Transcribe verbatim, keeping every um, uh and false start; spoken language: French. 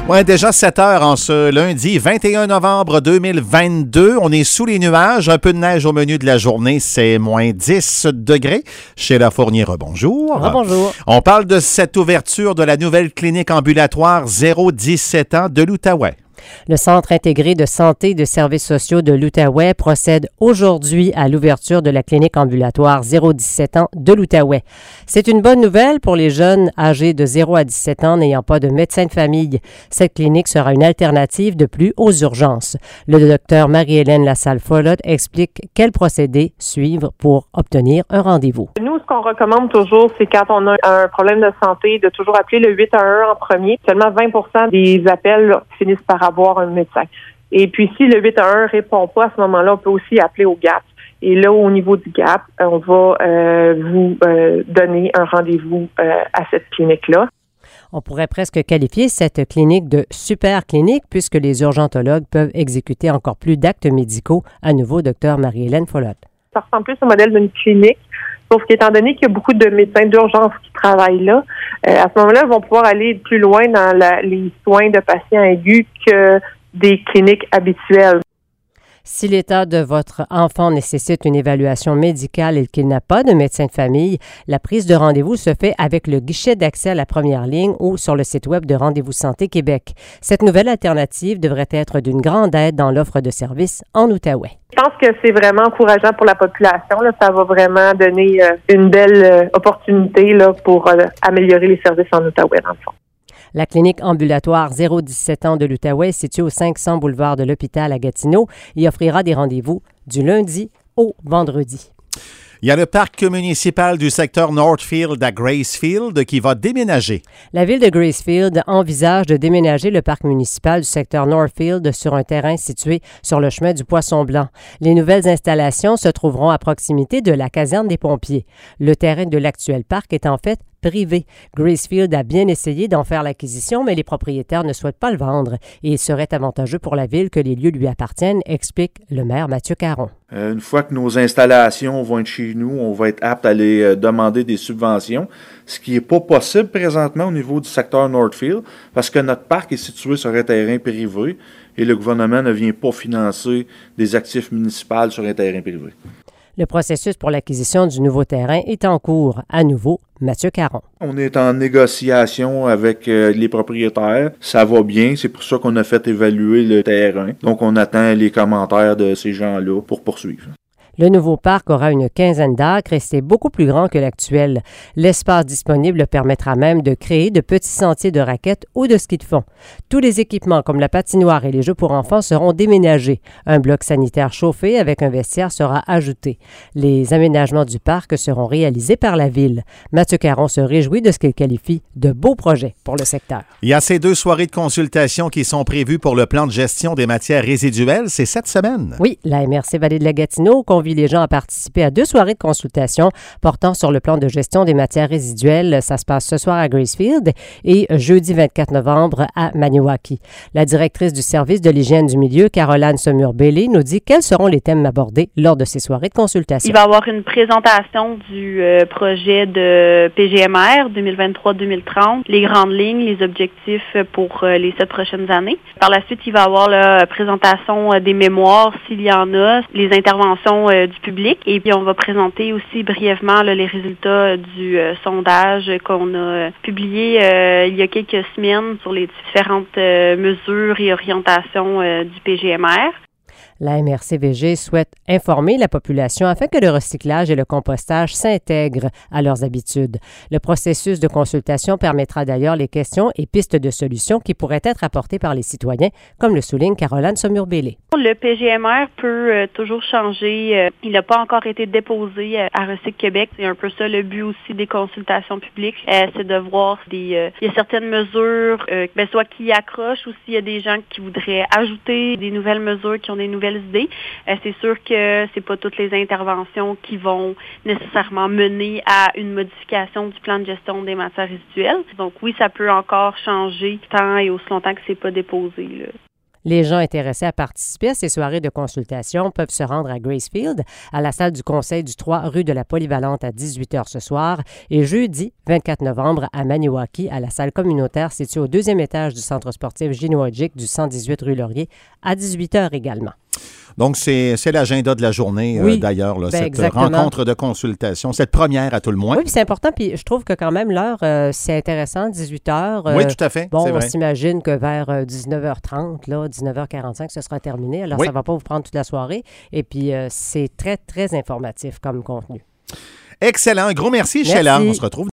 Ouais, déjà sept heures en ce lundi vingt et un novembre deux mille vingt-deux. On est sous les nuages. Un peu de neige au menu de la journée. C'est moins dix degrés. Chez La Fournier, rebonjour. Rebonjour. On parle de cette ouverture de la nouvelle clinique ambulatoire zéro dix-sept ans de l'Outaouais. Le Centre intégré de santé et de services sociaux de l'Outaouais procède aujourd'hui à l'ouverture de la clinique ambulatoire zéro dix-sept ans de l'Outaouais. C'est une bonne nouvelle pour les jeunes âgés de zéro à dix-sept ans n'ayant pas de médecin de famille. Cette clinique sera une alternative de plus aux urgences. Le docteur Marie-Hélène Lassalle-Follot explique quel procédé suivre pour obtenir un rendez-vous. Nous, ce qu'on recommande toujours, c'est quand on a un problème de santé, de toujours appeler le huit un un en premier. Seulement vingt pour cent des appels là, finissent par avoir un médecin. Et puis, si le huit un un ne répond pas, à ce moment-là, on peut aussi appeler au G A P. Et là, au niveau du G A P, on va euh, vous euh, donner un rendez-vous euh, à cette clinique-là. On pourrait presque qualifier cette clinique de super clinique puisque les urgentologues peuvent exécuter encore plus d'actes médicaux. À nouveau, docteur Marie-Hélène Follot. Ça ressemble plus au modèle d'une clinique, sauf qu'étant donné qu'il y a beaucoup de médecins d'urgence qui travaillent là, euh, à ce moment-là, ils vont pouvoir aller plus loin dans la, les soins de patients aigus que des cliniques habituelles. Si l'état de votre enfant nécessite une évaluation médicale et qu'il n'a pas de médecin de famille, la prise de rendez-vous se fait avec le guichet d'accès à la première ligne ou sur le site web de Rendez-vous Santé Québec. Cette nouvelle alternative devrait être d'une grande aide dans l'offre de services en Outaouais. Je pense que c'est vraiment encourageant pour la population. Là. Ça va vraiment donner euh, une belle euh, opportunité là, pour euh, améliorer les services en Outaouais, dans le fond. La clinique ambulatoire zéro dix-sept ans de l'Outaouais est située au cinq cents boulevard de l'Hôpital à Gatineau et offrira des rendez-vous du lundi au vendredi. Il y a le parc municipal du secteur Northfield à Gracefield qui va déménager. La ville de Gracefield envisage de déménager le parc municipal du secteur Northfield sur un terrain situé sur le chemin du Poisson-Blanc. Les nouvelles installations se trouveront à proximité de la caserne des pompiers. Le terrain de l'actuel parc est en fait privé. Gracefield a bien essayé d'en faire l'acquisition, mais les propriétaires ne souhaitent pas le vendre et il serait avantageux pour la ville que les lieux lui appartiennent, explique le maire Mathieu Caron. Euh, une fois que nos installations vont être chez nous, on va être apte à aller euh, demander des subventions, ce qui n'est pas possible présentement au niveau du secteur Northfield, parce que notre parc est situé sur un terrain privé et le gouvernement ne vient pas financer des actifs municipaux sur un terrain privé. Le processus pour l'acquisition du nouveau terrain est en cours. À nouveau, Mathieu Caron. On est en négociation avec euh, les propriétaires. Ça va bien. C'est pour ça qu'on a fait évaluer le terrain. Donc, on attend les commentaires de ces gens-là pour poursuivre. Le nouveau parc aura une quinzaine d'acres et c'est beaucoup plus grand que l'actuel. L'espace disponible permettra même de créer de petits sentiers de raquettes ou de ski de fond. Tous les équipements comme la patinoire et les jeux pour enfants seront déménagés. Un bloc sanitaire chauffé avec un vestiaire sera ajouté. Les aménagements du parc seront réalisés par la ville. Mathieu Caron se réjouit de ce qu'il qualifie de beaux projets pour le secteur. Il y a ces deux soirées de consultation qui sont prévues pour le plan de gestion des matières résiduelles. C'est cette semaine. Oui, la M R C Vallée de la Gatineau convie les gens à participer à deux soirées de consultation portant sur le plan de gestion des matières résiduelles. Ça se passe ce soir à Gracefield et jeudi vingt-quatre novembre à Maniwaki. La directrice du service de l'hygiène du milieu, Caroline Semur-Bellé, nous dit quels seront les thèmes abordés lors de ces soirées de consultation. Il va y avoir une présentation du euh, projet de P G M R deux mille vingt-trois deux mille trente, les grandes lignes, les objectifs pour euh, les sept prochaines années. Par la suite, il va y avoir la présentation euh, des mémoires, s'il y en a, les interventions euh, du public. Et puis, on va présenter aussi brièvement là, les résultats du euh, sondage qu'on a euh, publié euh, il y a quelques semaines sur les différentes euh, mesures et orientations euh, du P G M R. La M R C V G souhaite informer la population afin que le recyclage et le compostage s'intègrent à leurs habitudes. Le processus de consultation permettra d'ailleurs les questions et pistes de solutions qui pourraient être apportées par les citoyens, comme le souligne Caroline Semur-Bellé. Le P G M R peut euh, toujours changer. Euh, il n'a pas encore été déposé euh, à Recyc Québec. C'est un peu ça le but aussi des consultations publiques. Euh, c'est de voir des, euh, il y a certaines mesures, euh, ben, soit qui accrochent ou s'il y a des gens qui voudraient ajouter des nouvelles mesures, qui ont des nouvelles idées. Euh, c'est sûr que c'est pas toutes les interventions qui vont nécessairement mener à une modification du plan de gestion des matières résiduelles. Donc oui, ça peut encore changer tant et aussi longtemps que c'est pas déposé, là. Les gens intéressés à participer à ces soirées de consultation peuvent se rendre à Gracefield, à la salle du Conseil du trois rue de la Polyvalente à dix-huit heures ce soir et jeudi vingt-quatre novembre à Maniwaki, à la salle communautaire située au deuxième étage du centre sportif Gino-Odjick du cent dix-huit rue Laurier à dix-huit heures également. Donc, c'est, c'est l'agenda de la journée, oui, euh, d'ailleurs, là, ben cette exactement. rencontre de consultation, cette première à tout le moins. Oui, puis c'est important, puis je trouve que quand même, l'heure, euh, c'est intéressant, dix-huit heures. Euh, oui, tout à fait, bon, c'est on vrai. s'imagine que vers euh, dix-neuf heures trente, là, dix-neuf heures quarante-cinq, ce sera terminé. Alors, oui. ça ne va pas vous prendre toute la soirée. Et puis, euh, c'est très, très informatif comme contenu. Excellent. Un gros merci, merci. Sheila. On se retrouve